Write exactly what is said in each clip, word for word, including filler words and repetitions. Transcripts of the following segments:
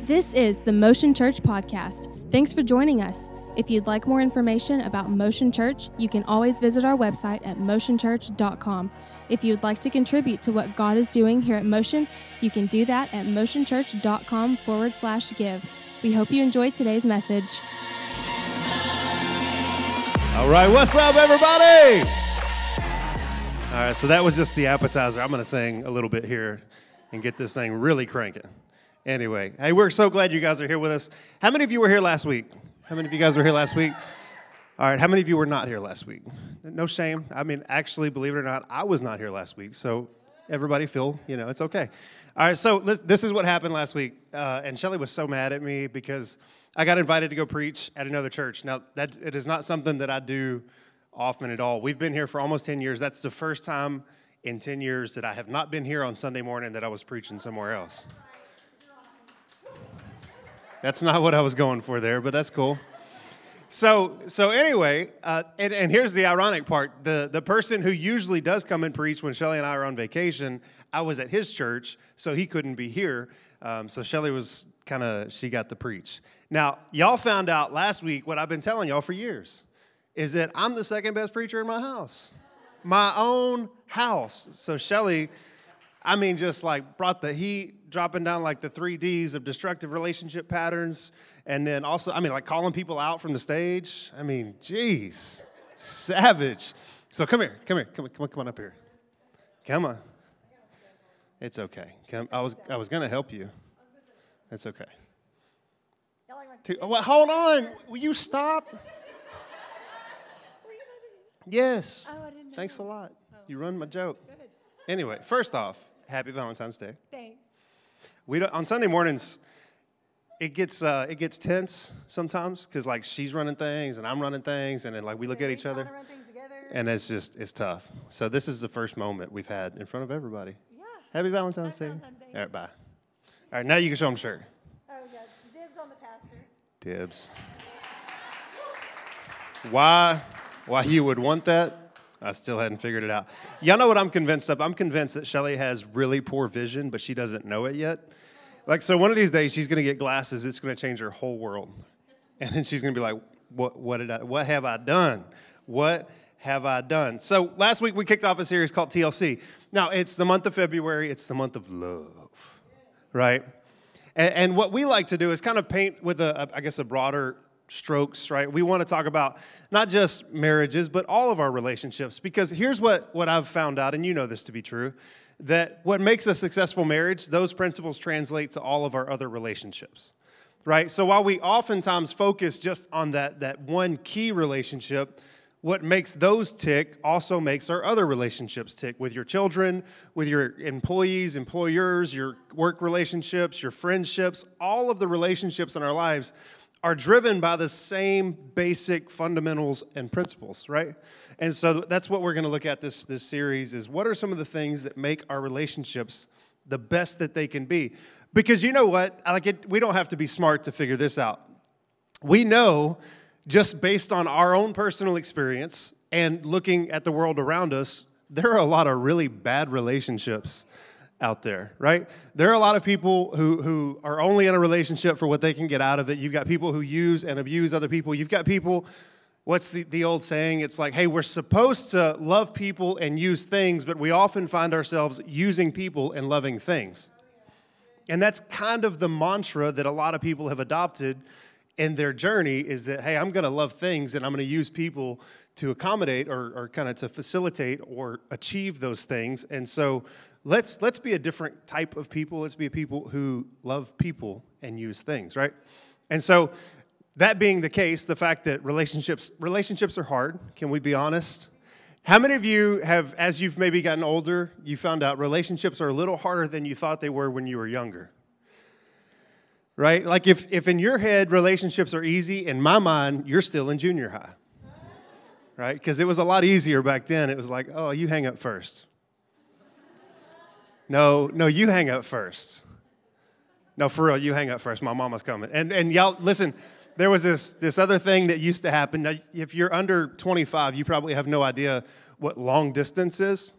This is the Motion Church Podcast. Thanks for joining us. If you'd like more information about Motion Church, you can always visit our website at motion church dot com. If you'd like to contribute to what God is doing here at Motion, you can do that at motion church dot com forward slash give. We hope you enjoyed today's message. All right, what's up, everybody? All right, so that was just the appetizer. I'm going to sing a little bit here and get this thing really cranking. Anyway, hey, we're so glad you guys are here with us. How many of you were here last week? How many of you guys were here last week? All right, how many of you were not here last week? No shame. I mean, actually, believe it or not, I was not here last week, so everybody feel, you know, it's okay. All right, so this is what happened last week, uh, and Shelly was so mad at me because I got invited to go preach at another church. Now, that it is not something that I do often at all. We've been here for almost ten years. That's the first time in ten years that I have not been here on Sunday morning that I was preaching somewhere else. That's not what I was going for there, but that's cool. So, so anyway, uh, and, and here's the ironic part. The, the person who usually does come and preach when Shelly and I are on vacation, I was at his church, so he couldn't be here. Um, so Shelly was kind of, she got to preach. Now, y'all found out last week what I've been telling y'all for years, is that I'm the second best preacher in my house. My own house. So Shelly, I mean, just like brought the heat, dropping down like the three Ds of destructive relationship patterns. And then also, I mean, like calling people out from the stage. I mean, geez, savage. So come here, come here, come on, come on, come on up here. Come on. It's okay. Come, I was I was going to help you. It's okay. To, oh, well, hold on. Will you stop? Yes. Thanks a lot. You ruined my joke. Anyway, first off, happy Valentine's Day. Thanks. We don't, on Sunday mornings, it gets uh, it gets tense sometimes because like she's running things and I'm running things and then like we look at each other and it's just it's tough. So this is the first moment we've had in front of everybody. Yeah. Happy Valentine's Day. Valentine's Day. All right, bye. All right, now you can show them shirt. Oh, yeah. Dibs on the pastor. Dibs. Why why you would want that? I still hadn't figured it out. Y'all know what I'm convinced of? I'm convinced that Shelly has really poor vision, but she doesn't know it yet. Like, so one of these days, she's going to get glasses. It's going to change her whole world. And then she's going to be like, what, what did I, what have I done? What have I done? So last week, we kicked off a series called T L C. Now, it's the month of February. It's the month of love, right? And, and what we like to do is kind of paint with, a, a I guess, a broader strokes, right? We want to talk about not just marriages, but all of our relationships. Because here's what, what I've found out, and you know this to be true, that what makes a successful marriage, those principles translate to all of our other relationships, right? So while we oftentimes focus just on that, that one key relationship, what makes those tick also makes our other relationships tick with your children, with your employees, employers, your work relationships, your friendships, all of the relationships in our lives are driven by the same basic fundamentals and principles, right? And so that's what we're going to look at this, this series is what are some of the things that make our relationships the best that they can be? Because you know what? I like it, we don't have to be smart to figure this out. We know just based on our own personal experience and looking at the world around us, there are a lot of really bad relationships out there, right? There are a lot of people who, who are only in a relationship for what they can get out of it. You've got people who use and abuse other people. You've got people, what's the, the old saying? It's like, hey, we're supposed to love people and use things, but we often find ourselves using people and loving things. And that's kind of the mantra that a lot of people have adopted in their journey is that, hey, I'm going to love things and I'm going to use people to accommodate or, or kind of to facilitate or achieve those things. And so Let's let's be a different type of people. Let's be a people who love people and use things, right? And so that being the case, the fact that relationships relationships are hard, can we be honest? How many of you have, as you've maybe gotten older, you found out relationships are a little harder than you thought they were when you were younger? Right? Like if, if in your head relationships are easy, in my mind, you're still in junior high. Right? Because it was a lot easier back then. It was like, oh, you hang up first. No, no, you hang up first. No, for real, you hang up first. My mama's coming. And and y'all, listen, there was this this other thing that used to happen. Now, if you're under twenty-five, you probably have no idea what long distance is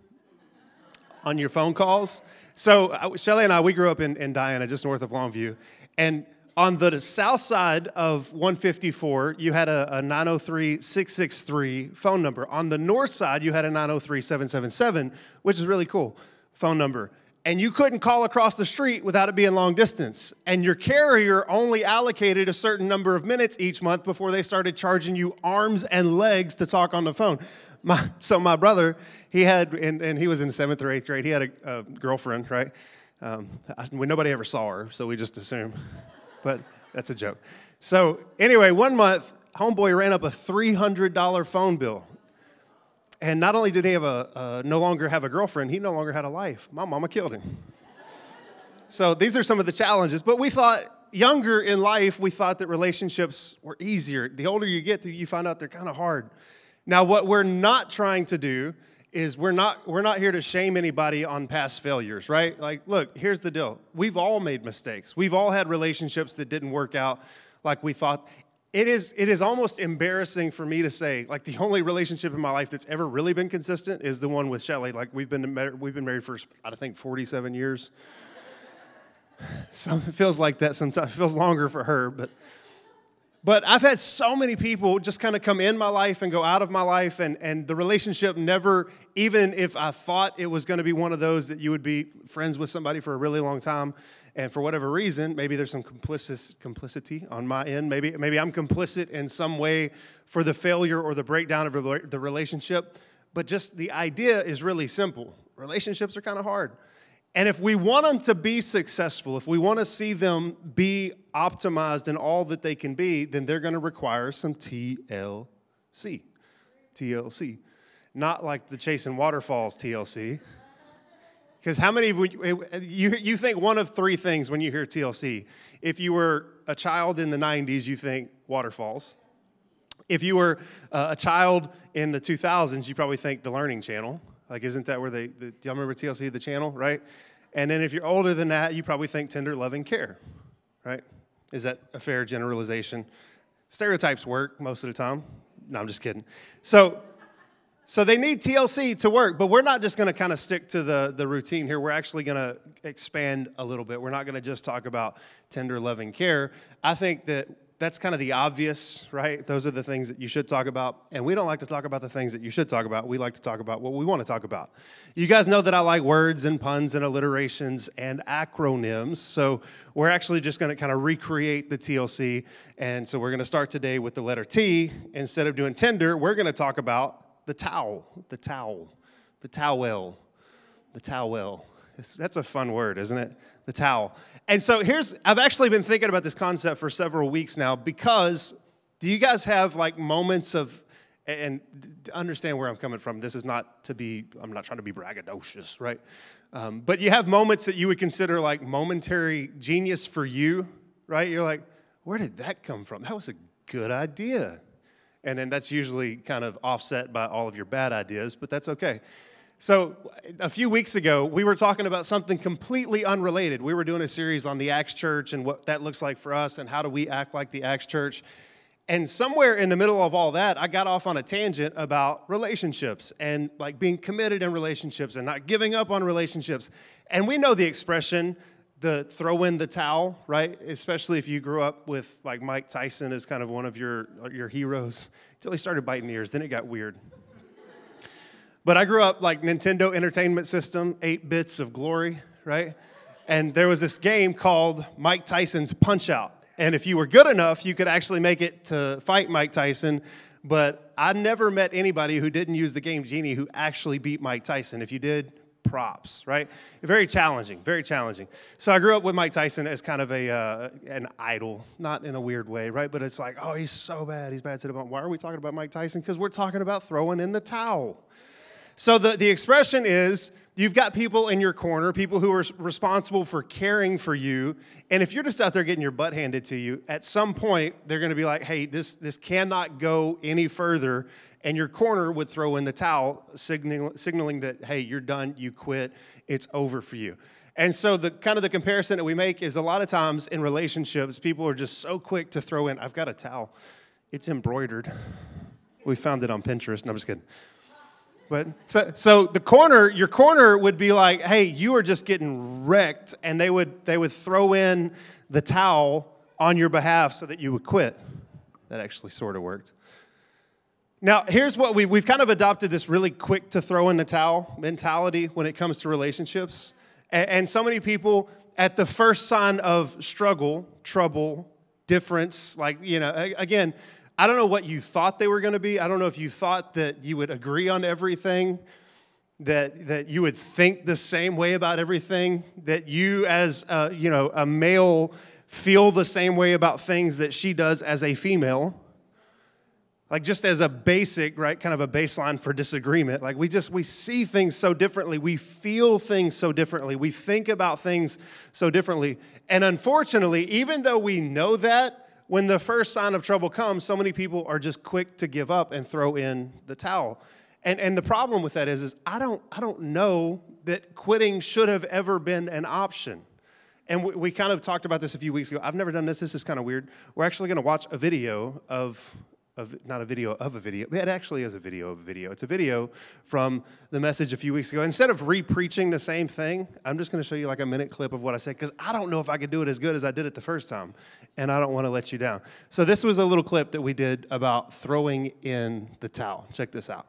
on your phone calls. So uh, Shelly and I, we grew up in, in Diana, just north of Longview. And On the south side of one fifty-four, you had a, a nine oh three, six six three phone number. On the north side, you had a nine oh three, seven seven seven, which is really cool phone number. And you couldn't call across the street without it being long distance. And your carrier only allocated a certain number of minutes each month before they started charging you arms and legs to talk on the phone. My, so my brother, he had, and, and he was in seventh or eighth grade, he had a, a girlfriend, right? Um, I, nobody ever saw her, so we just assume. But that's a joke. So anyway, one month, homeboy ran up a three hundred dollars phone bill. And not only did he have a uh, no longer have a girlfriend, he no longer had a life. My mama killed him. So these are some of the challenges. But we thought, younger in life, we thought that relationships were easier. The older you get, you find out they're kind of hard. Now, what we're not trying to do is we're not we're not here to shame anybody on past failures, right? Like, look, here's the deal. We've all made mistakes. We've all had relationships that didn't work out like we thought. It is it is almost embarrassing for me to say, like, the only relationship in my life that's ever really been consistent is the one with Shelly. Like, we've been we've been married for, I think, forty-seven years. So it feels like that sometimes. It feels longer for her, but but I've had so many people just kind of come in my life and go out of my life, and and the relationship never, even if I thought it was going to be one of those that you would be friends with somebody for a really long time, and for whatever reason, maybe there's some complicit, complicity on my end. Maybe maybe I'm complicit in some way for the failure or the breakdown of the relationship. But just the idea is really simple. Relationships are kind of hard. And if we want them to be successful, if we want to see them be optimized in all that they can be, then they're going to require some T L C. T L C. Not like the Chasing Waterfalls T L C. Because how many of you, you, you think one of three things when you hear T L C? If you were a child in the nineties, you think waterfalls. If you were uh, a child in the two thousands, you probably think the Learning Channel. Like, isn't that where they, the, y'all remember T L C, the channel, right? And then if you're older than that, you probably think Tender Loving Care, right? Is that a fair generalization? Stereotypes work most of the time. No, I'm just kidding. So, so they need T L C to work, but we're not just going to kind of stick to the, the routine here. We're actually going to expand a little bit. We're not going to just talk about Tender Loving Care. I think that that's kind of the obvious, right? Those are the things that you should talk about. And we don't like to talk about the things that you should talk about. We like to talk about what we want to talk about. You guys know that I like words and puns and alliterations and acronyms. So we're actually just going to kind of recreate the T L C. And so we're going to start today with the letter T. Instead of doing tender, we're going to talk about the towel, the towel, the towel, the towel. That's a fun word, isn't it? The towel. And so here's, I've actually been thinking about this concept for several weeks now, because do you guys have like moments of, and understand where I'm coming from. This is not to be, I'm not trying to be braggadocious, right? Um, but you have moments that you would consider like momentary genius for you, right? You're like, where did that come from? That was a good idea. And then that's usually kind of offset by all of your bad ideas, but that's okay. So a few weeks ago, we were talking about something completely unrelated. We were doing a series on the Acts Church and what that looks like for us and how do we act like the Acts Church. And somewhere in the middle of all that, I got off on a tangent about relationships and like being committed in relationships and not giving up on relationships. And we know the expression, the throw in the towel, right? Especially if you grew up with like Mike Tyson as kind of one of your, your heroes until he started biting ears. Then it got weird. But I grew up like Nintendo Entertainment System, eight bits of glory, right? And there was this game called Mike Tyson's Punch-Out. And if you were good enough, you could actually make it to fight Mike Tyson. But I never met anybody who didn't use the game Genie who actually beat Mike Tyson. If you did, props, right? Very challenging, very challenging. So I grew up with Mike Tyson as kind of a uh, an idol, not in a weird way, right? But it's like, oh, he's so bad, he's bad to the bone. Why are we talking about Mike Tyson? Because we're talking about throwing in the towel. So the, the expression is, you've got people in your corner, people who are responsible for caring for you, and if you're just out there getting your butt handed to you, at some point, they're going to be like, hey, this, this cannot go any further, and your corner would throw in the towel, signaling, signaling that, hey, you're done, you quit, it's over for you. And so the kind of the comparison that we make is a lot of times in relationships, people are just so quick to throw in, I've got a towel, it's embroidered. We found it on Pinterest, no, I'm just kidding. But so, so the corner, your corner would be like, hey, you are just getting wrecked, and they would they would throw in the towel on your behalf so that you would quit. That actually sort of worked. Now, here's what we, we've kind of adopted this really quick to throw in the towel mentality when it comes to relationships. And, and so many people, at the first sign of struggle, trouble, difference, like, you know, again, I don't know what you thought they were going to be. I don't know if you thought that you would agree on everything, that that you would think the same way about everything, that you as, a, you know, a male feel the same way about things that she does as a female. Like just as a basic, right, kind of a baseline for disagreement. Like we just, we see things so differently. We feel things so differently. We think about things so differently. And unfortunately, even though we know that, when the first sign of trouble comes, so many people are just quick to give up and throw in the towel. And and the problem with that is, is I don't I don't know that quitting should have ever been an option. And we, we kind of talked about this a few weeks ago. I've never done this. This is kind of weird. We're actually going to watch a video of Of, not a video of a video. It actually is a video of a video. It's a video from the message a few weeks ago. Instead of re-preaching the same thing, I'm just going to show you like a minute clip of what I said because I don't know if I could do it as good as I did it the first time, and I don't want to let you down. So this was a little clip that we did about throwing in the towel. Check this out.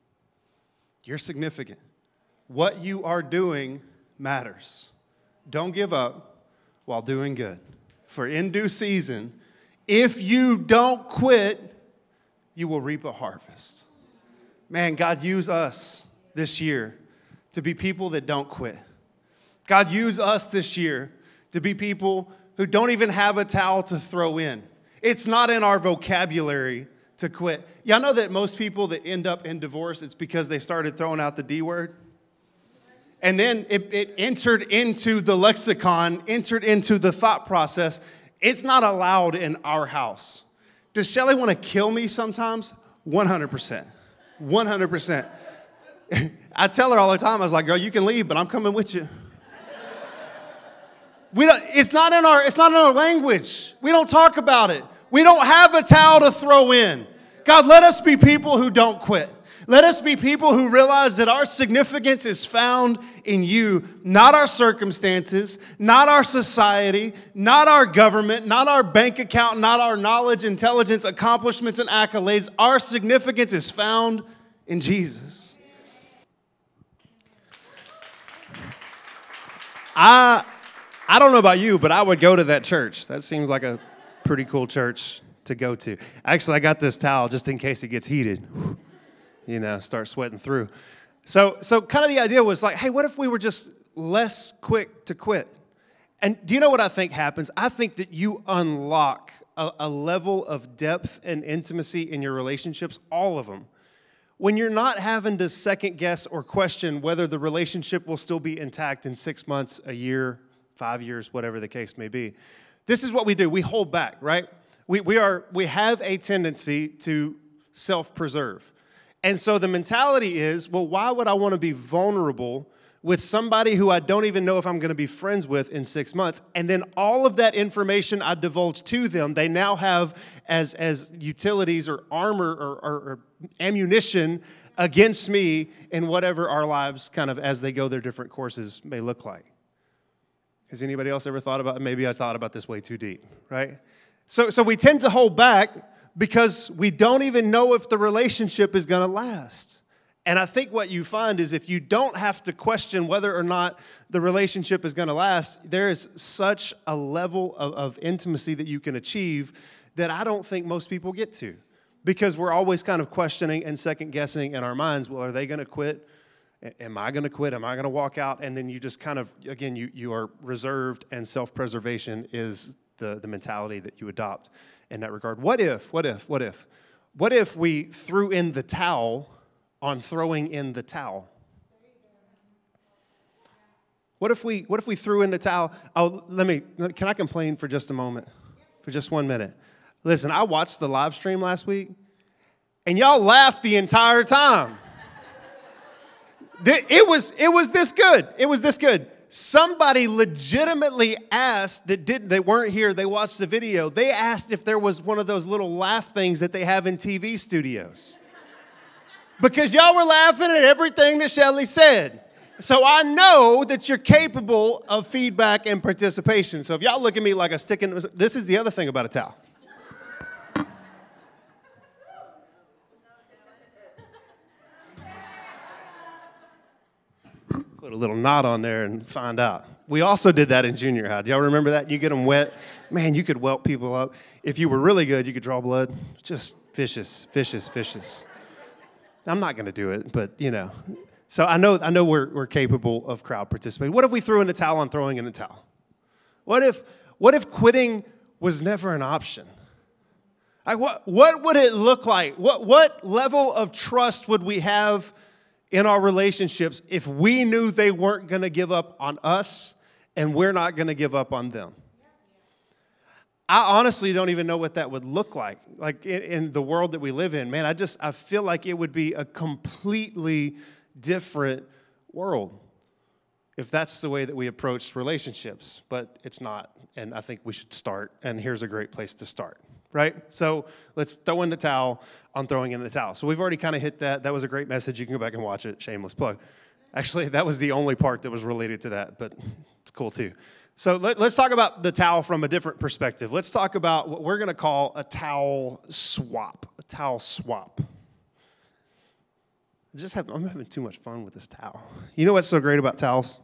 You're significant. What you are doing matters. Don't give up while doing good. For in due season, if you don't quit, you will reap a harvest. Man, God, use us this year to be people that don't quit. God, use us this year to be people who don't even have a towel to throw in. It's not in our vocabulary to quit. Y'all know that most people that end up in divorce, it's because they started throwing out the D word? And then it, it entered into the lexicon, entered into the thought process. It's not allowed in our house. Does Shelly want to kill me sometimes? one hundred percent. one hundred percent. I tell her all the time, I was like, girl, you can leave, but I'm coming with you. We don't, it's not in our, it's not in our language. We don't talk about it. We don't have a towel to throw in. God, let us be people who don't quit. Let us be people who realize that our significance is found in you, not our circumstances, not our society, not our government, not our bank account, not our knowledge, intelligence, accomplishments, and accolades. Our significance is found in Jesus. I, I don't know about you, but I would go to that church. That seems like a pretty cool church to go to. Actually, I got this towel just in case it gets heated. You know, start sweating through. So, so kind of the idea was like, hey, what if we were just less quick to quit? And do you know what I think happens? I think that you unlock a, a level of depth and intimacy in your relationships, all of them, when you're not having to second guess or question whether the relationship will still be intact in six months, a year, five years, whatever the case may be. This is what we do. We hold back, right? We, we are we have a tendency to self-preserve. And so the mentality is, well, why would I want to be vulnerable with somebody who I don't even know if I'm going to be friends with in six months? And then all of that information I divulge to them, they now have as, as utilities or armor or, or, or ammunition against me in whatever our lives kind of as they go their different courses may look like. Has anybody else ever thought about, maybe I thought about this way too deep, right? So, so we tend to hold back because we don't even know if the relationship is going to last. And I think what you find is if you don't have to question whether or not the relationship is going to last, there is such a level of, of intimacy that you can achieve that I don't think most people get to. Because we're always kind of questioning and second guessing in our minds, well, are they going to quit? Am I going to quit? Am I going to walk out? And then you just kind of, again, you, you are reserved, and self-preservation is the, the mentality that you adopt in that regard. What if, what if, what if, what if we threw in the towel on throwing in the towel? What if we, what if we threw in the towel? Oh, let me, can I complain for just a moment? For just one minute. Listen, I watched the live stream last week, and y'all laughed the entire time. It was, it was this good. It was this good. Somebody legitimately asked that didn't, they weren't here, they watched the video. They asked if there was one of those little laugh things that they have in T V studios. Because y'all were laughing at everything that Shelly said. So I know that you're capable of feedback and participation. So if y'all look at me like a stick in, this is the other thing about a towel. Put a little knot on there and find out. We also did that in junior high. Do y'all remember that? You get them wet. Man, you could welt people up. If you were really good, you could draw blood. Just vicious, vicious, vicious. I'm not going to do it, but, you know. So I know I know we're, we're capable of crowd participating. What if we threw in the towel on throwing in the towel? What if, what if quitting was never an option? Like what, what would it look like? What, what level of trust would we have in our relationships if we knew they weren't going to give up on us and we're not going to give up on them? I honestly don't even know what that would look like. Like in, in the world that we live in, man, I just, I feel like it would be a completely different world if that's the way that we approach relationships, but it's not, and I think we should start, and here's a great place to start, right? So let's throw in the towel on throwing in the towel. So we've already kind of hit that. That was a great message. You can go back and watch it. Shameless plug. Actually, that was the only part that was related to that, but it's cool too. So let, let's talk about the towel from a different perspective. Let's talk about what we're going to call a towel swap, a towel swap. I just have, I'm having too much fun with this towel. You know what's so great about towels?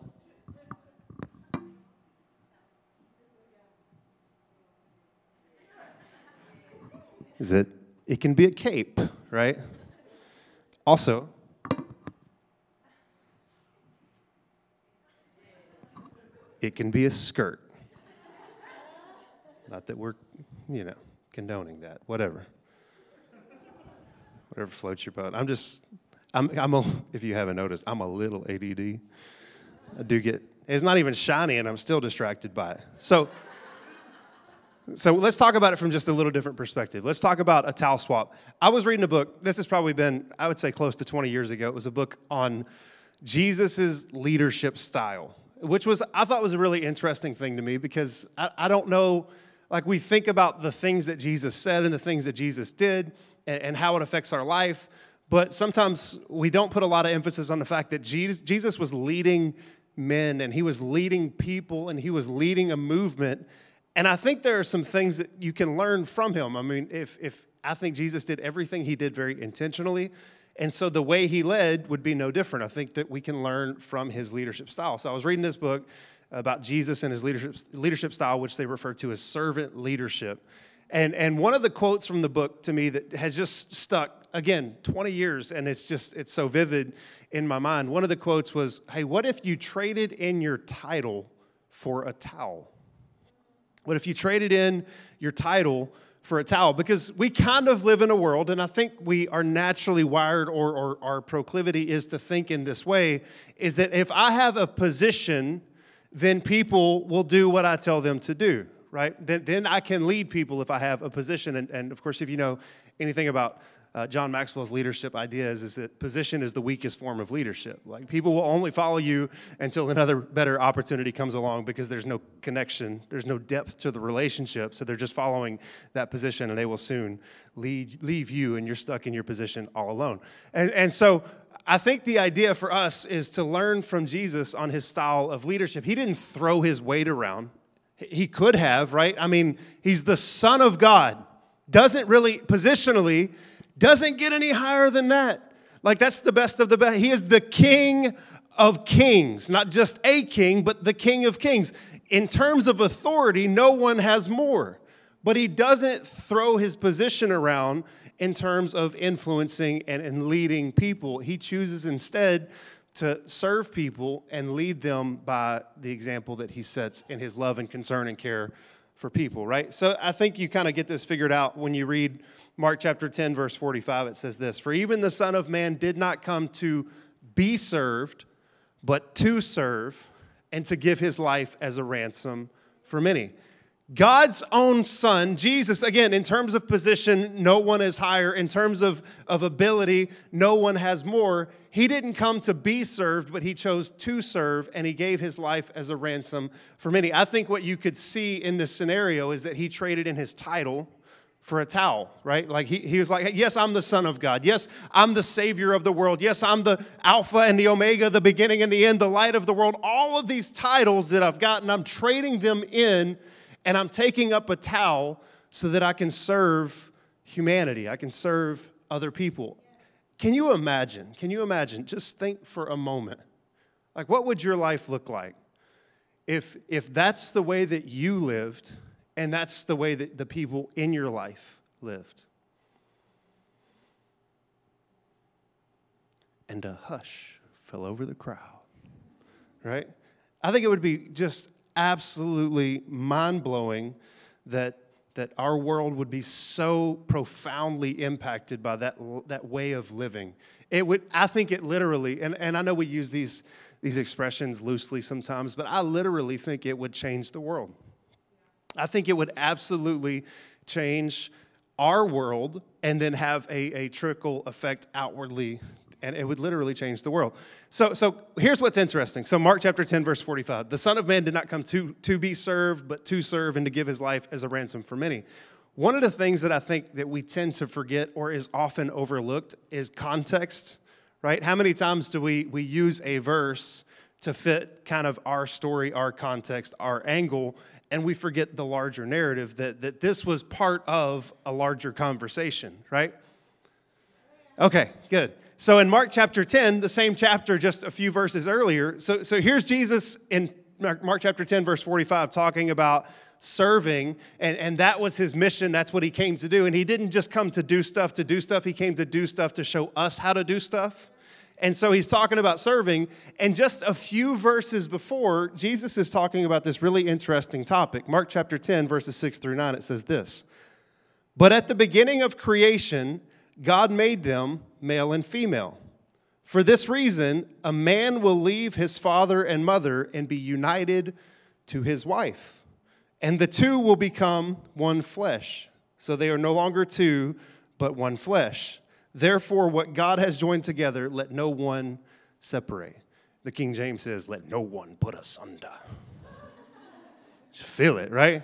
Is that it can be a cape, right? Also, it can be a skirt. Not that we're, you know, condoning that, whatever. Whatever floats your boat. I'm just, I'm, I'm a, if you haven't noticed, I'm a little A D D. I do get, it's not even shiny and I'm still distracted by it. So, so let's talk about it from just a little different perspective. Let's talk about a towel swap. I was reading a book. This has probably been, I would say, close to twenty years ago. It was a book on Jesus' leadership style, which was, I thought was a really interesting thing to me because I, I don't know, like we think about the things that Jesus said and the things that Jesus did and, and how it affects our life, but sometimes we don't put a lot of emphasis on the fact that Jesus, Jesus was leading men and he was leading people and he was leading a movement. And I think there are some things that you can learn from him. I mean, if if I think Jesus did everything he did very intentionally, and so the way he led would be no different. I think that we can learn from his leadership style. So I was reading this book about Jesus and his leadership leadership style, which they refer to as servant leadership. And and one of the quotes from the book to me that has just stuck, again, twenty years, and it's just, it's so vivid in my mind. One of the quotes was, hey, what if you traded in your title for a towel? What if you traded in your title for a towel? Because we kind of live in a world, and I think we are naturally wired, or, or our proclivity is to think in this way, is that if I have a position, then people will do what I tell them to do, right? Then, then I can lead people if I have a position. And, and of course, if you know anything about Uh, John Maxwell's leadership ideas, is that position is the weakest form of leadership. Like people will only follow you until another better opportunity comes along because there's no connection, there's no depth to the relationship, so they're just following that position and they will soon leave, leave you and you're stuck in your position all alone. And, and so I think the idea for us is to learn from Jesus on his style of leadership. He didn't throw his weight around. He could have, right? I mean, he's the Son of God. Doesn't really, positionally, doesn't get any higher than that. Like that's the best of the best. He is the King of kings, not just a king, but the King of kings. In terms of authority, no one has more. But he doesn't throw his position around in terms of influencing and, and leading people. He chooses instead to serve people and lead them by the example that he sets in his love and concern and care for people, right? So I think you kind of get this figured out when you read Mark chapter ten, verse forty-five. It says this, "For even the Son of Man did not come to be served, but to serve and to give his life as a ransom for many." God's own Son, Jesus, again, in terms of position, no one is higher. In terms of, of ability, no one has more. He didn't come to be served, but he chose to serve, and he gave his life as a ransom for many. I think what you could see in this scenario is that he traded in his title for a towel, right? Like he, he was like, yes, I'm the Son of God. Yes, I'm the Savior of the world. Yes, I'm the Alpha and the Omega, the beginning and the end, the light of the world. All of these titles that I've gotten, I'm trading them in, and I'm taking up a towel so that I can serve humanity. I can serve other people. Can you imagine? Can you imagine? Just think for a moment. Like, what would your life look like if, if that's the way that you lived, and that's the way that the people in your life lived? And a hush fell over the crowd, right? I think it would be just absolutely mind-blowing that, that our world would be so profoundly impacted by that, that way of living. It would, I think it literally, and, and I know we use these, these expressions loosely sometimes, but I literally think it would change the world. I think it would absolutely change our world and then have a, a trickle effect outwardly, and it would literally change the world. So, so here's what's interesting. So Mark chapter ten, verse forty-five, the Son of Man did not come to, to be served, but to serve and to give his life as a ransom for many. One of the things that I think that we tend to forget or is often overlooked is context, right? How many times do we, we use a verse to fit kind of our story, our context, our angle, and we forget the larger narrative that, that this was part of a larger conversation, right? Okay, good. So in Mark chapter ten, the same chapter just a few verses earlier, so, so here's Jesus in Mark chapter ten, verse forty-five, talking about serving, and, and that was his mission. That's what he came to do. And he didn't just come to do stuff to do stuff. He came to do stuff to show us how to do stuff. And so he's talking about serving. And just a few verses before, Jesus is talking about this really interesting topic. Mark chapter ten, verses six through nine, it says this. But at the beginning of creation, God made them male and female. For this reason, a man will leave his father and mother and be united to his wife. And the two will become one flesh. So they are no longer two, but one flesh. Therefore, what God has joined together, let no one separate. The King James says, let no one put asunder. Just feel it, right?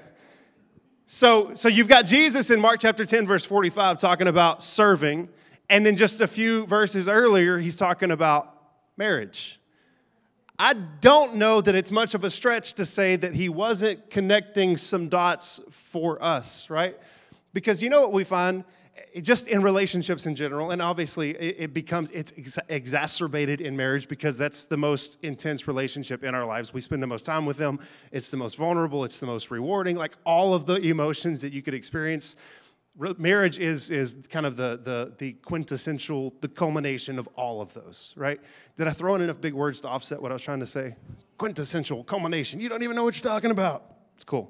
So, so you've got Jesus in Mark chapter ten, verse forty-five, talking about serving. And then just a few verses earlier, he's talking about marriage. I don't know that it's much of a stretch to say that he wasn't connecting some dots for us, right? Because you know what we find? Just in relationships in general, and obviously it becomes, it's ex- exacerbated in marriage because that's the most intense relationship in our lives. We spend the most time with them. It's the most vulnerable. It's the most rewarding. Like all of the emotions that you could experience, marriage is is kind of the, the, the quintessential, the culmination of all of those, right? Did I throw in enough big words to offset what I was trying to say? Quintessential, culmination. You don't even know what you're talking about. It's cool.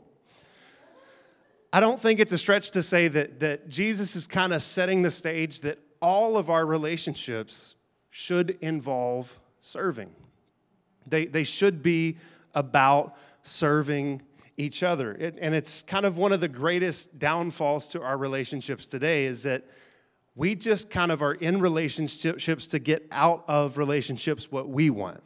I don't think it's a stretch to say that, that Jesus is kind of setting the stage that all of our relationships should involve serving. They, they should be about serving each other. It, and it's kind of one of the greatest downfalls to our relationships today is that we just kind of are in relationships to get out of relationships what we want.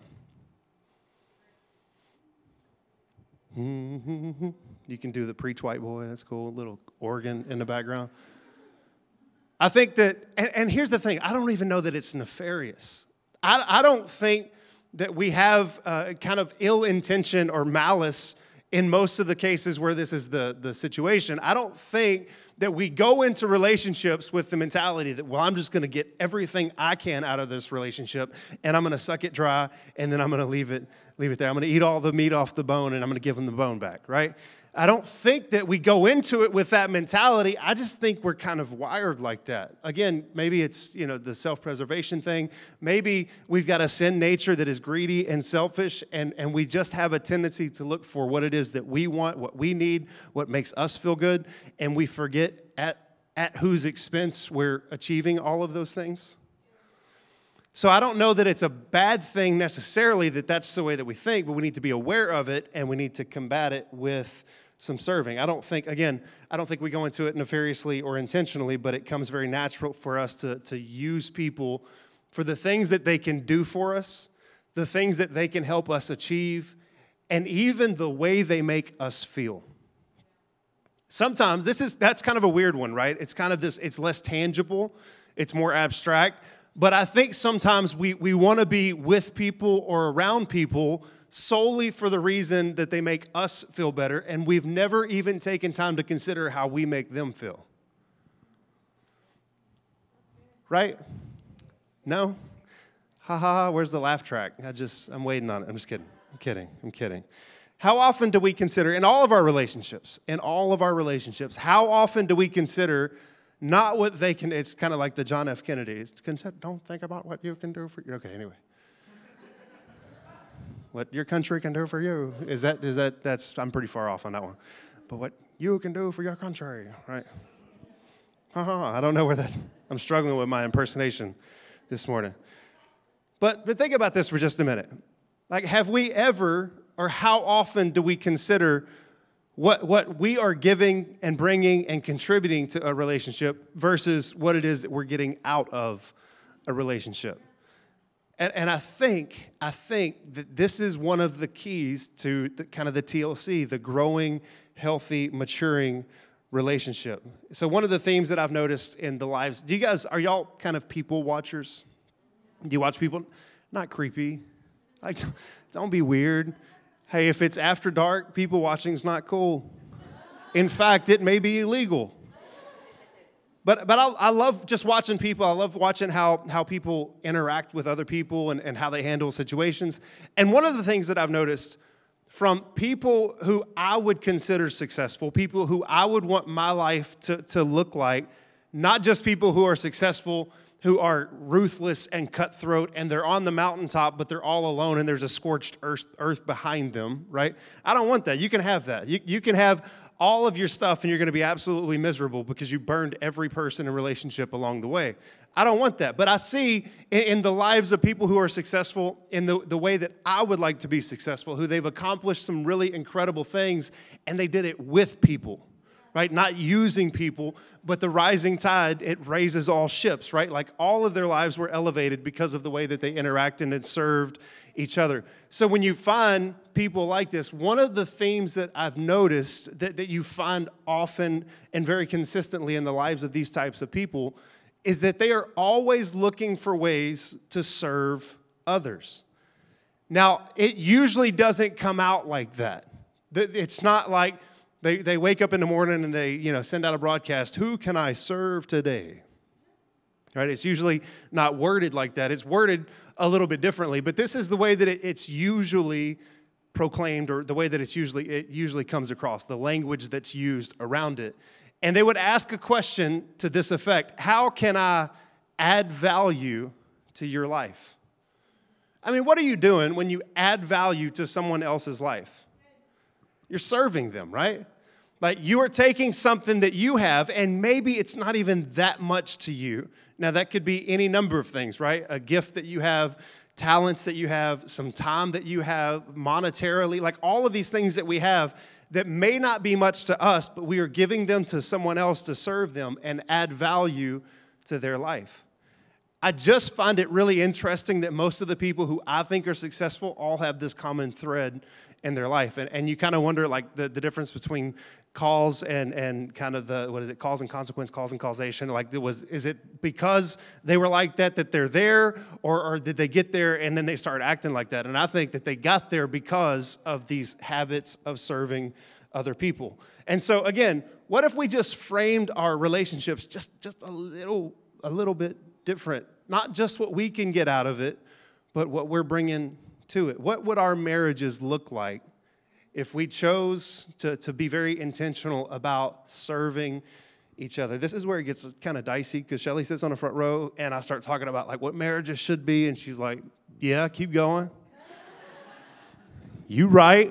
Mm-hmm. You can do the preach white boy. That's cool. A little organ in the background. I think that, and, and here's the thing. I don't even know that it's nefarious. I, I don't think that we have uh, kind of ill intention or malice in most of the cases where this is the, the situation. I don't think that we go into relationships with the mentality that, well, I'm just going to get everything I can out of this relationship, and I'm going to suck it dry, and then I'm going to leave it, leave it there. I'm going to eat all the meat off the bone, and I'm going to give them the bone back, right? I don't think that we go into it with that mentality. I just think we're kind of wired like that. Again, maybe it's, you know, the self-preservation thing. Maybe we've got a sin nature that is greedy and selfish, and, and we just have a tendency to look for what it is that we want, what we need, what makes us feel good, and we forget at, at whose expense we're achieving all of those things. So I don't know that it's a bad thing necessarily that that's the way that we think, but we need to be aware of it, and we need to combat it with some serving. I don't think, again, I don't think we go into it nefariously or intentionally, but it comes very natural for us to, to use people for the things that they can do for us, the things that they can help us achieve, and even the way they make us feel. Sometimes this is that's kind of a weird one, right? It's kind of this, it's less tangible, it's more abstract. But I think sometimes we, we want to be with people or around people solely for the reason that they make us feel better, and we've never even taken time to consider how we make them feel. Right? No? Ha ha ha, where's the laugh track? I just, I'm waiting on it. I'm just kidding. I'm kidding. I'm kidding. How often do we consider, in all of our relationships, in all of our relationships, how often do we consider not what they can, it's kind of like the John F. Kennedy, it's, don't think about what you can do for you. Okay, anyway. What your country can do for you. Is that, is that, that's, I'm pretty far off on that one. But what you can do for your country, right? Uh-huh, I don't know where that, I'm struggling with my impersonation this morning. But, but think about this for just a minute. Like, have we ever, or how often do we consider what, what we are giving and bringing and contributing to a relationship versus what it is that we're getting out of a relationship? And, and I think, I think that this is one of the keys to the, kind of the T L C, the growing, healthy, maturing relationship. So one of the themes that I've noticed in the lives, do you guys, are y'all kind of people watchers? Do you watch people? Not creepy. Like, don't be weird. Hey, if it's after dark, people watching is not cool. In fact, it may be illegal. But but I, I love just watching people. I love watching how, how people interact with other people and, and how they handle situations. And one of the things that I've noticed from people who I would consider successful, people who I would want my life to, to look like, not just people who are successful, who are ruthless and cutthroat, and they're on the mountaintop, but they're all alone, and there's a scorched earth, earth behind them, right? I don't want that. You can have that. You, you can have all of your stuff, and you're going to be absolutely miserable because you burned every person in relationship along the way. I don't want that. But I see in, in the lives of people who are successful in the, the way that I would like to be successful, who they've accomplished some really incredible things, and they did it with people. Right? Not using people, but the rising tide, it raises all ships, right? Like all of their lives were elevated because of the way that they interacted and served each other. So when you find people like this, one of the themes that I've noticed that, that you find often and very consistently in the lives of these types of people is that they are always looking for ways to serve others. Now, it usually doesn't come out like that. It's not like They they wake up in the morning and they, you know, send out a broadcast, who can I serve today? Right? It's usually not worded like that. It's worded a little bit differently, but this is the way that it, it's usually proclaimed, or the way that it's usually it usually comes across, the language that's used around it. And they would ask a question to this effect: how can I add value to your life? I mean, what are you doing when you add value to someone else's life? You're serving them, right? Like you are taking something that you have, and maybe it's not even that much to you. Now, that could be any number of things, right? A gift that you have, talents that you have, some time that you have, monetarily, like all of these things that we have that may not be much to us, but we are giving them to someone else to serve them and add value to their life. I just find it really interesting that most of the people who I think are successful all have this common thread in their life. And, and you kind of wonder, like, the, the difference between cause and, and kind of the, what is it, cause and consequence, cause and causation. Like, it was, is it because they were like that that they're there, or, or did they get there and then they started acting like that? And I think that they got there because of these habits of serving other people. And so, again, what if we just framed our relationships just, just a little, a little bit different? Not just what we can get out of it, but what we're bringing to it. What would our marriages look like if we chose to, to be very intentional about serving each other? This is where it gets kind of dicey, because Shelly sits on the front row and I start talking about like what marriages should be, and she's like, yeah, keep going. You right.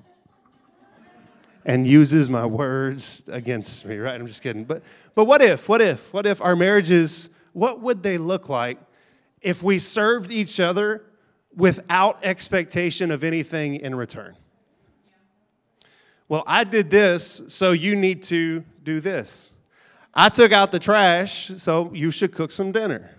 And uses my words against me, right? I'm just kidding. But but what if, what if, what if our marriages, what would they look like if we served each other without expectation of anything in return? Well, I did this, so you need to do this. I took out the trash, so you should cook some dinner.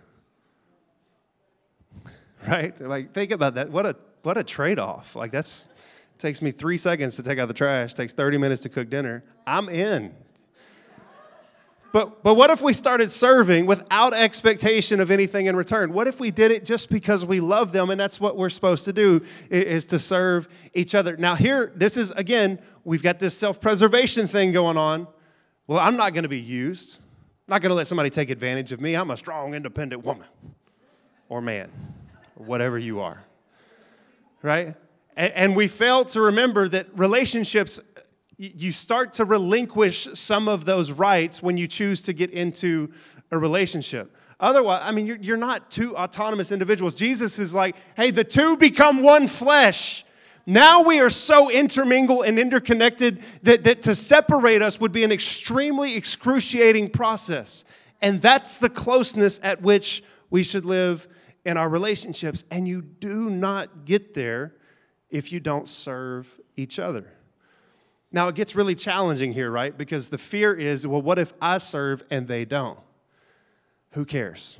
Right? Like, think about that. What a what a trade-off. Like, that's takes me three seconds to take out the trash, takes thirty minutes to cook dinner, I'm in. But but what if we started serving without expectation of anything in return? What if we did it just because we love them, and that's what we're supposed to do, is to serve each other? Now here, this is, again, we've got this self-preservation thing going on. Well, I'm not going to be used. I'm not going to let somebody take advantage of me. I'm a strong, independent woman or man or whatever you are, right? And, and we fail to remember that relationships, you start to relinquish some of those rights when you choose to get into a relationship. Otherwise, I mean, you're, you're not two autonomous individuals. Jesus is like, hey, the two become one flesh. Now we are so intermingled and interconnected that, that to separate us would be an extremely excruciating process. And that's the closeness at which we should live in our relationships. And you do not get there if you don't serve each other. Now, it gets really challenging here, right? Because the fear is, well, what if I serve and they don't? Who cares?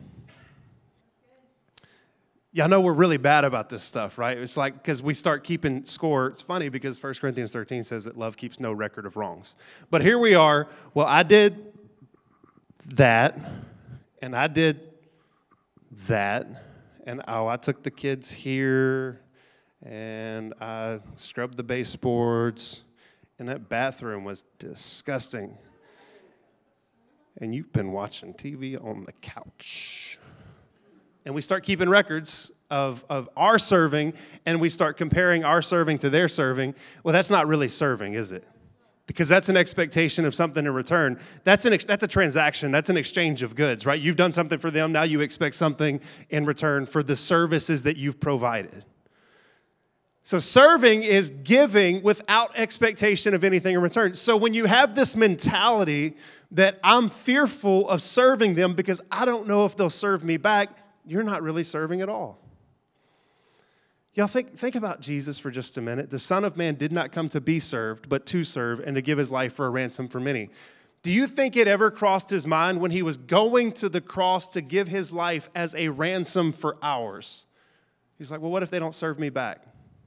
Y'all know we're really bad about this stuff, right? It's like, because we start keeping score. It's funny because First Corinthians thirteen says that love keeps no record of wrongs. But here we are. Well, I did that, and I did that, and oh, I took the kids here, and I scrubbed the baseboards. And that bathroom was disgusting. And you've been watching T V on the couch. And we start keeping records of, of our serving, and we start comparing our serving to their serving. Well, that's not really serving, is it? Because that's an expectation of something in return. That's an that's a transaction. That's an exchange of goods, right? You've done something for them. Now you expect something in return for the services that you've provided. So serving is giving without expectation of anything in return. So when you have this mentality that I'm fearful of serving them because I don't know if they'll serve me back, you're not really serving at all. Y'all think, think about Jesus for just a minute. The Son of Man did not come to be served, but to serve and to give his life for a ransom for many. Do you think it ever crossed his mind when he was going to the cross to give his life as a ransom for ours? He's like, well, what if they don't serve me back?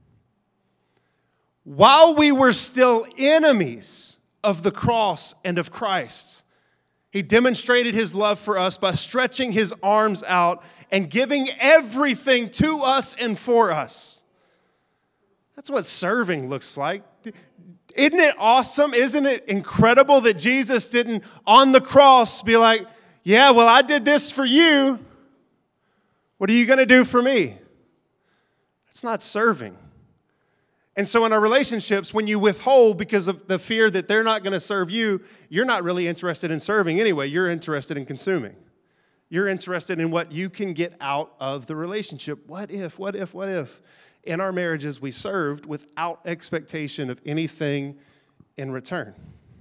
While we were still enemies of the cross and of Christ, he demonstrated his love for us by stretching his arms out and giving everything to us and for us. That's what serving looks like. Isn't it awesome? Isn't it incredible that Jesus didn't, on the cross, be like, yeah, well, I did this for you. What are you going to do for me? That's not serving. And so in our relationships, when you withhold because of the fear that they're not going to serve you, you're not really interested in serving anyway. You're interested in consuming. You're interested in what you can get out of the relationship. What if, what if, what if in our marriages we served without expectation of anything in return?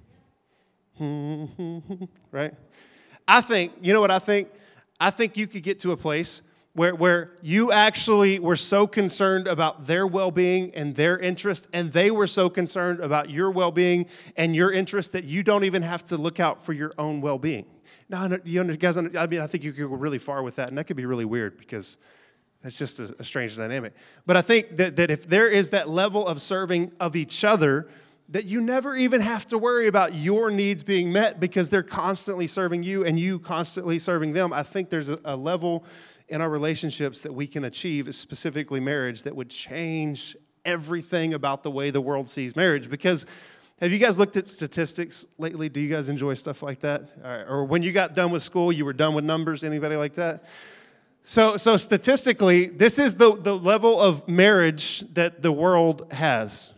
Right? I think, you know what I think? I think you could get to a place Where, where you actually were so concerned about their well-being and their interest, and they were so concerned about your well-being and your interest that you don't even have to look out for your own well-being. Now, you guys, I mean, I think you could go really far with that, and that could be really weird because that's just a, a strange dynamic. But I think that, that if there is that level of serving of each other, that you never even have to worry about your needs being met because they're constantly serving you and you constantly serving them. I think there's a, a level in our relationships that we can achieve, specifically marriage, that would change everything about the way the world sees marriage. Because have you guys looked at statistics lately? Do you guys enjoy stuff like that? Or when you got done with school, you were done with numbers? Anybody like that? So, so statistically, this is the, the level of marriage that the world has.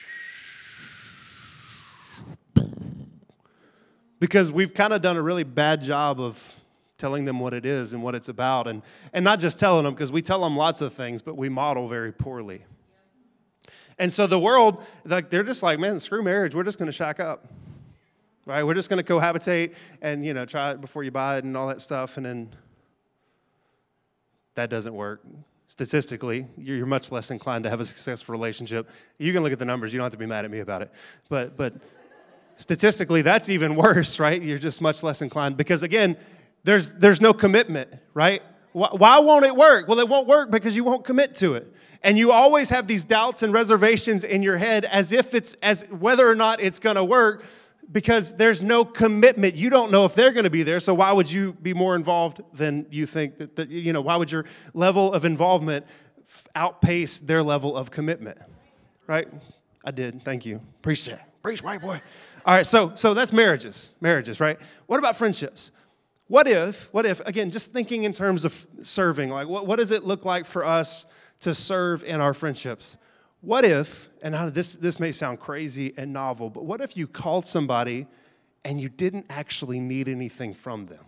Because we've kind of done a really bad job of telling them what it is and what it's about. And, and not just telling them, because we tell them lots of things, but we model very poorly. And so the world, like they're just like, man, screw marriage. We're just going to shack up. Right? We're just going to cohabitate and, you know, try it before you buy it and all that stuff. And then that doesn't work. Statistically, you're much less inclined to have a successful relationship. You can look at the numbers. You don't have to be mad at me about it. But, but statistically, that's even worse, right? You're just much less inclined because, again, There's there's no commitment, right? Why, why won't it work? Well, it won't work because you won't commit to it. And you always have these doubts and reservations in your head as if it's, as whether or not it's going to work, because there's no commitment. You don't know if they're going to be there, so why would you be more involved than you think that, that you know, why would your level of involvement outpace their level of commitment? Right? I did. Thank you. Preach that. Preach, white boy. All right, so so that's marriages. Marriages, right? What about friendships? What if, what if, again, just thinking in terms of serving, like what, what does it look like for us to serve in our friendships? What if, and now this, this may sound crazy and novel, but what if you called somebody and you didn't actually need anything from them?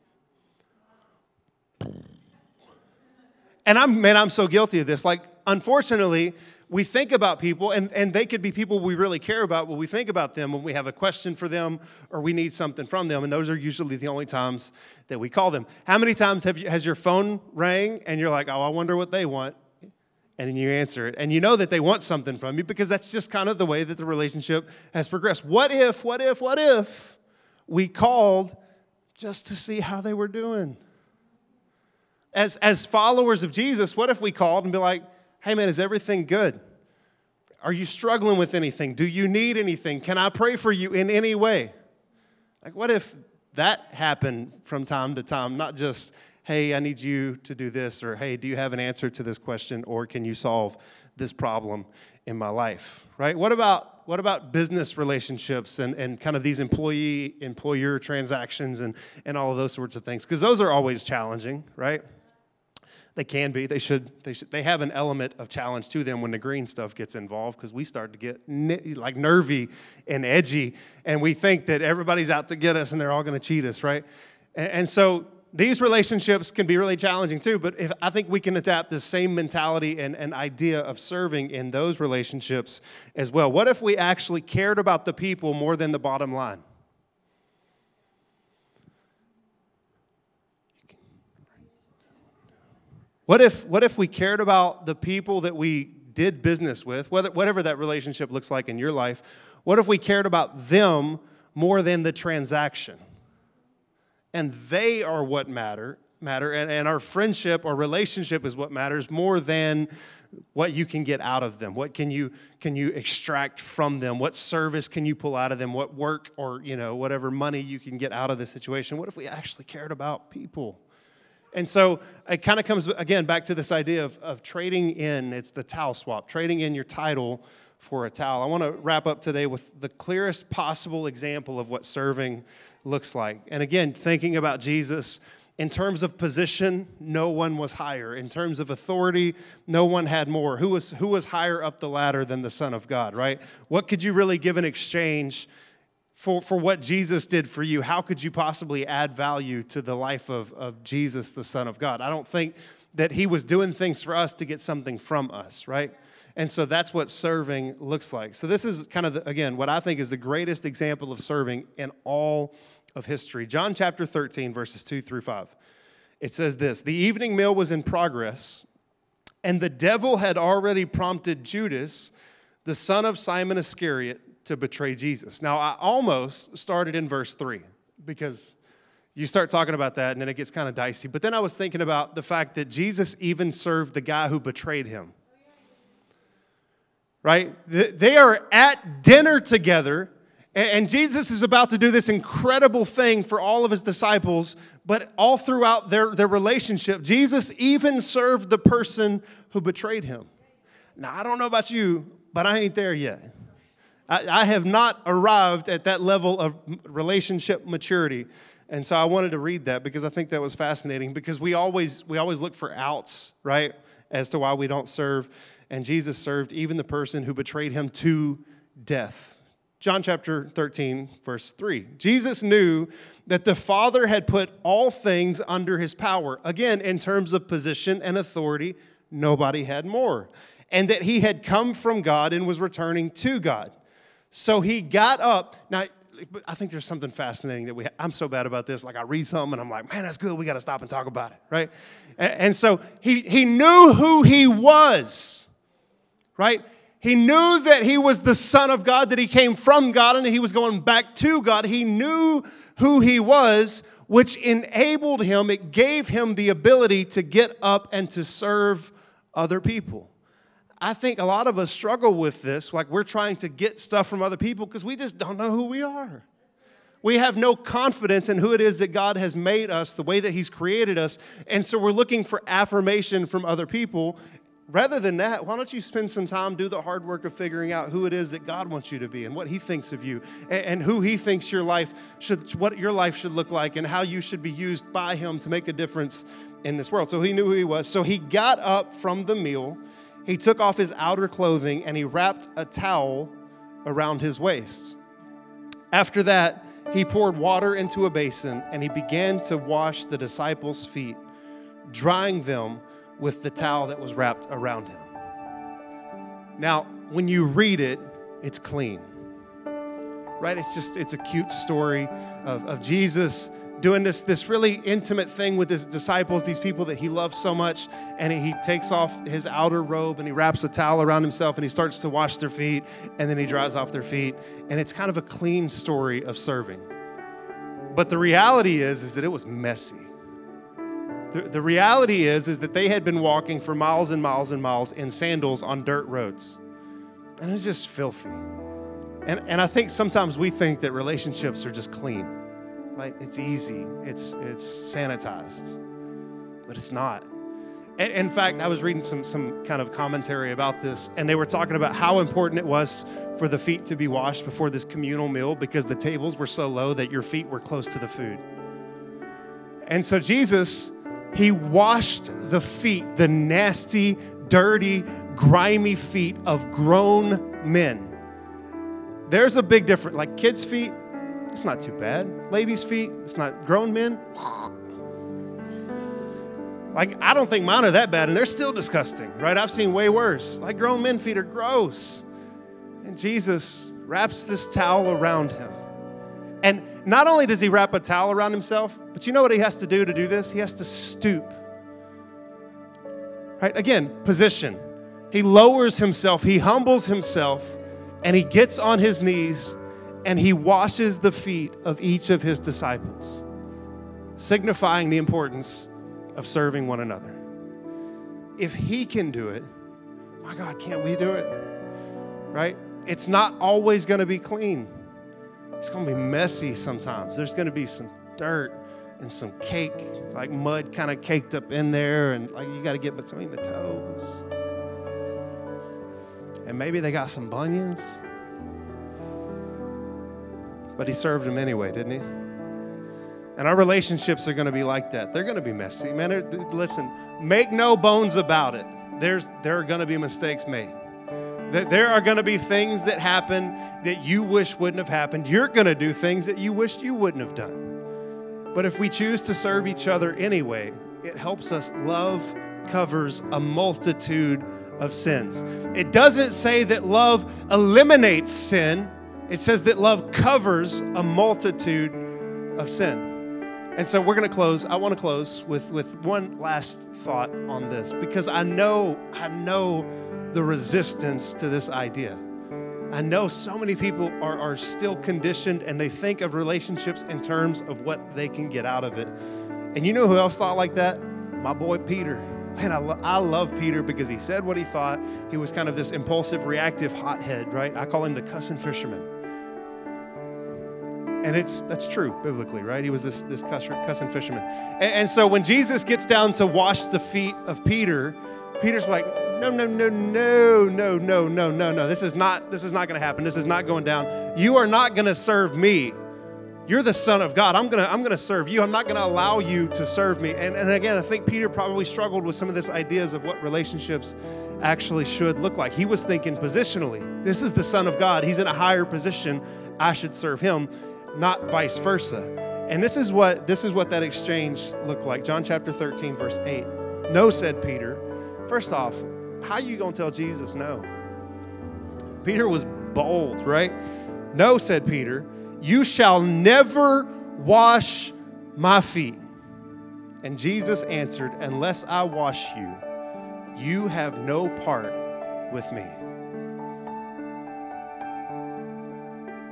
And I'm, man, I'm so guilty of this. Like, unfortunately, we think about people, and, and they could be people we really care about, but we think about them when we have a question for them or we need something from them, and those are usually the only times that we call them. How many times have you, has your phone rang and you're like, oh, I wonder what they want? And then you answer it, and you know that they want something from you because that's just kind of the way that the relationship has progressed. What if, what if, what if we called just to see how they were doing? As, as followers of Jesus, what if we called and be like, hey, man, is everything good? Are you struggling with anything? Do you need anything? Can I pray for you in any way? Like, what if that happened from time to time, not just, hey, I need you to do this, or hey, do you have an answer to this question, or can you solve this problem in my life, right? What about what about business relationships and, and kind of these employee-employer transactions and, and all of those sorts of things? Because those are always challenging, right? They can be. They should. They should. They have an element of challenge to them when the green stuff gets involved, because we start to get ni- like nervy and edgy, and we think that everybody's out to get us and they're all going to cheat us, right? And, and so these relationships can be really challenging too. But if I think we can adapt the same mentality and, and idea of serving in those relationships as well. What if we actually cared about the people more than the bottom line? What if what if we cared about the people that we did business with, whether, whatever that relationship looks like in your life? What if we cared about them more than the transaction? And they are what matter, matter, and, and our friendship or relationship is what matters more than what you can get out of them. What can you can you extract from them? What service can you pull out of them? What work or, you know, whatever money you can get out of this situation? What if we actually cared about people? And so it kind of comes, again, back to this idea of, of trading in. It's the towel swap, trading in your title for a towel. I want to wrap up today with the clearest possible example of what serving looks like. And again, thinking about Jesus, in terms of position, no one was higher. In terms of authority, no one had more. Who was, who was higher up the ladder than the Son of God, right? What could you really give in exchange For, for what Jesus did for you? How could you possibly add value to the life of, of Jesus, the Son of God? I don't think that he was doing things for us to get something from us, right? And so that's what serving looks like. So this is kind of, the, again, what I think is the greatest example of serving in all of history. John chapter thirteen, verses two through five. It says this: the evening meal was in progress, and the devil had already prompted Judas, the son of Simon Iscariot, to betray Jesus. Now, I almost started in verse three, because you start talking about that and then it gets kind of dicey. But then I was thinking about the fact that Jesus even served the guy who betrayed him. Right? They are at dinner together, and Jesus is about to do this incredible thing for all of his disciples, but all throughout their, their relationship, Jesus even served the person who betrayed him. Now, I don't know about you, but I ain't there yet. I have not arrived at that level of relationship maturity. And so I wanted to read that because I think that was fascinating, because we always we always look for outs, right, as to why we don't serve. And Jesus served even the person who betrayed him to death. John chapter thirteen, verse three. Jesus knew that the Father had put all things under his power. Again, in terms of position and authority, nobody had more. And that he had come from God and was returning to God. So he got up. Now, I think there's something fascinating that we have. I'm so bad about this. Like, I read something and I'm like, man, that's good. We got to stop and talk about it, right? And, and so he, he knew who he was, right? He He knew that he was the Son of God, that he came from God, and that he was going back to God. He knew who he was, which enabled him, it gave him the ability to get up and to serve other people. I think a lot of us struggle with this, like we're trying to get stuff from other people because we just don't know who we are. We have no confidence in who it is that God has made us, the way that he's created us, and so we're looking for affirmation from other people. Rather than that, why don't you spend some time, do the hard work of figuring out who it is that God wants you to be and what he thinks of you and, and who he thinks your life should, what your life should look like and how you should be used by him to make a difference in this world. So he knew who he was. So he got up from the meal, he took off his outer clothing, and he wrapped a towel around his waist. After that, he poured water into a basin and he began to wash the disciples' feet, drying them with the towel that was wrapped around him. Now, when you read it, it's clean, right? It's just, it's a cute story of, of Jesus doing this, this really intimate thing with his disciples, these people that he loves so much, and he takes off his outer robe and he wraps a towel around himself and he starts to wash their feet, and then he dries off their feet, and it's kind of a clean story of serving. But the reality is, is that it was messy. The, the reality is, is that they had been walking for miles and miles and miles in sandals on dirt roads. And it was just filthy. And, and I think sometimes we think that relationships are just clean, right? It's easy. It's, it's sanitized. But it's not. And, in fact, I was reading some, some kind of commentary about this, and they were talking about how important it was for the feet to be washed before this communal meal because the tables were so low that your feet were close to the food. And so Jesus, he washed the feet, the nasty, dirty, grimy feet of grown men. There's a big difference. Like kids' feet, it's not too bad. Ladies' feet, it's not. Grown men, like I don't think mine are that bad, and they're still disgusting, right? I've seen way worse. Like grown men feet are gross. And Jesus wraps this towel around him. And not only does he wrap a towel around himself, but you know what he has to do to do this? He has to stoop. Right? Again, position. He lowers himself, he humbles himself, and he gets on his knees, and he washes the feet of each of his disciples, signifying the importance of serving one another. If he can do it, my God, can't we do it? Right? It's not always going to be clean. It's going to be messy sometimes. There's going to be some dirt and some cake, like mud kind of caked up in there, and like you got to get between the toes. And maybe they got some bunions. But he served them anyway, didn't he? And our relationships are going to be like that. They're going to be messy. Man, listen, make no bones about it. There's, there are going to be mistakes made. There are going to be things that happen that you wish wouldn't have happened. You're going to do things that you wished you wouldn't have done. But if we choose to serve each other anyway, it helps us. Love covers a multitude of sins. It doesn't say that love eliminates sin. It says that love covers a multitude of sin. And so we're going to close. I want to close with, with one last thought on this, because I know, I know the resistance to this idea. I know so many people are, are still conditioned, and they think of relationships in terms of what they can get out of it. And you know who else thought like that? My boy Peter. Man, I, lo- I love Peter because he said what he thought. He was kind of this impulsive, reactive hothead, right? I call him the cussing fisherman. And it's that's true biblically, right? He was this, this cussing fisherman. And, and so when Jesus gets down to wash the feet of Peter, Peter's like, no, no, no, no, no, no, no, no, no. This is not, this is not going to happen. This is not going down. You are not going to serve me. You're the Son of God. I'm going to I'm going to serve you. I'm not going to allow you to serve me. And, and again, I think Peter probably struggled with some of these ideas of what relationships actually should look like. He was thinking positionally. This is the Son of God. He's in a higher position. I should serve him, not vice versa. And this is what this is what that exchange looked like. John chapter thirteen, verse eight. No, said Peter. First off, how are you going to tell Jesus no? Peter was bold, right? No, said Peter. You shall never wash my feet. And Jesus answered, unless I wash you, you have no part with me.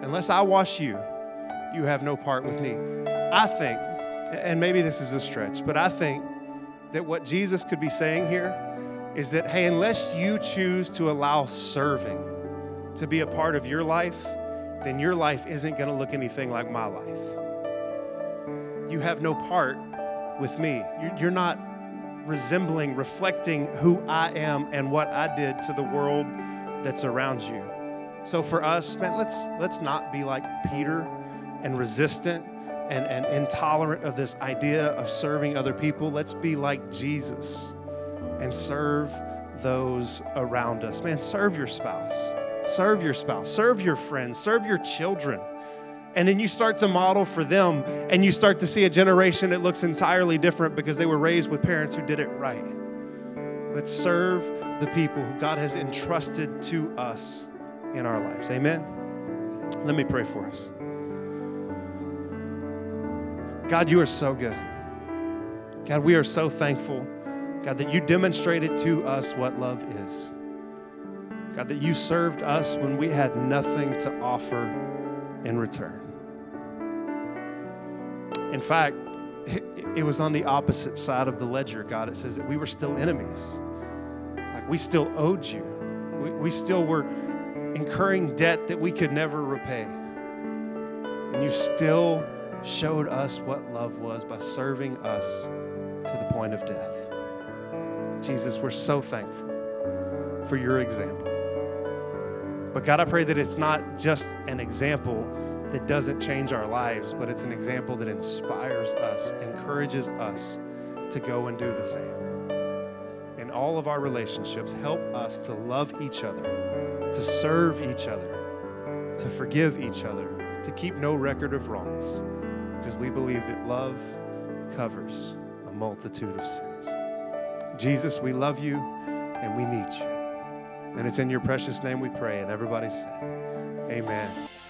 unless I wash you, you have no part with me. I think, and maybe this is a stretch, but I think that what Jesus could be saying here is that, hey, unless you choose to allow serving to be a part of your life, then your life isn't going to look anything like my life. You have no part with me. You're not resembling, reflecting who I am and what I did to the world that's around you. So for us, man, let's let's not be like Peter and resistant and, and intolerant of this idea of serving other people. Let's be like Jesus and serve those around us. Man, serve your spouse. Serve your spouse. Serve your friends. Serve your children. And then you start to model for them, and you start to see a generation that looks entirely different because they were raised with parents who did it right. Let's serve the people who God has entrusted to us in our lives. Amen? Let me pray for us. God, you are so good. God, we are so thankful, God, that you demonstrated to us what love is. God, that you served us when we had nothing to offer in return. In fact, it was on the opposite side of the ledger, God. It says that we were still enemies. Like we still owed you. We, we still were incurring debt that we could never repay. And you still showed us what love was by serving us to the point of death. Jesus, we're so thankful for your example. But God, I pray that it's not just an example that doesn't change our lives, but it's an example that inspires us, encourages us to go and do the same. In all of our relationships, help us to love each other, to serve each other, to forgive each other, to keep no record of wrongs, because we believe that love covers a multitude of sins. Jesus, we love you and we need you. And it's in your precious name we pray. And everybody said, amen.